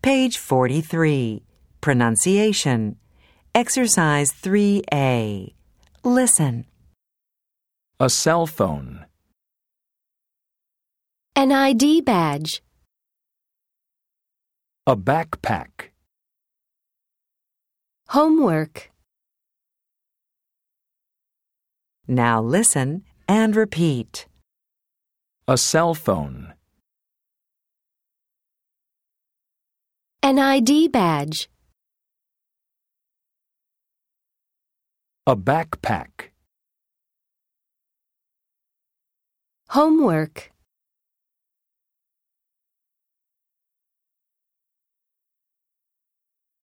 Page 43. Pronunciation. Exercise 3A. Listen. A cell phone. An ID badge. A backpack. Homework. Now listen and repeat. A cell phone. An ID badge. A backpack. Homework.